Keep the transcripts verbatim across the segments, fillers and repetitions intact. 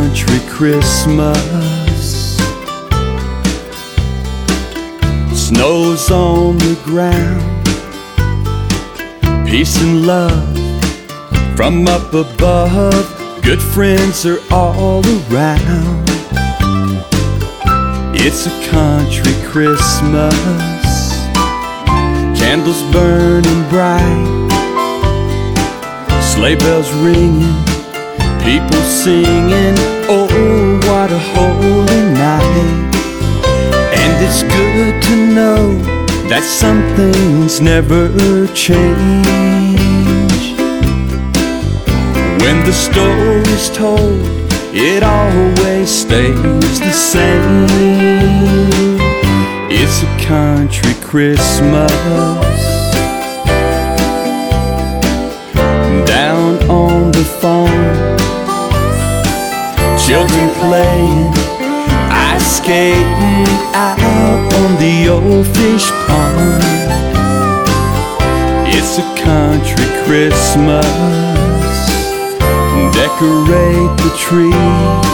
country Christmas. Snow's on the ground, peace and love from up above. Good friends are all around. It's a country Christmas. Candles burning bright, sleigh bells ringing, people singing. Oh, what a holy night. And it's good to know that some things never change. When the story's told, it always stays the same. It's a country Christmas. Down on the farm, children playing, ice skating out on the old fish pond. It's a country Christmas. Decorate the tree,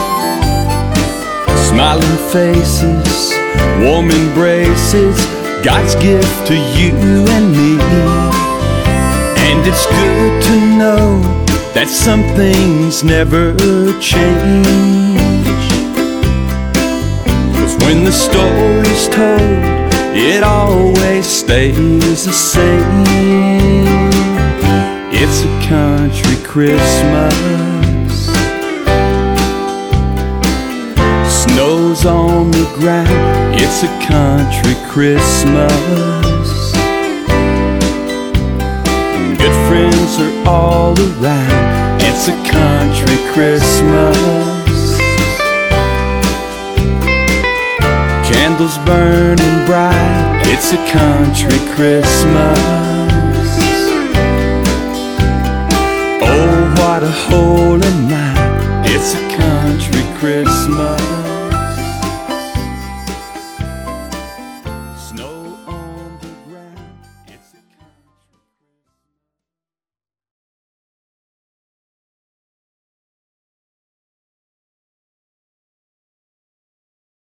smiling faces, warm embraces, God's gift to you and me. And it's good to know that some things never change. 'Cause when the story's told, it always stays the same. It's a country Christmas. Snow's on the ground, it's a country Christmas. Good friends are all around, it's a country Christmas. Candles burning bright, it's a country Christmas. Oh, what a holy night, it's a country Christmas.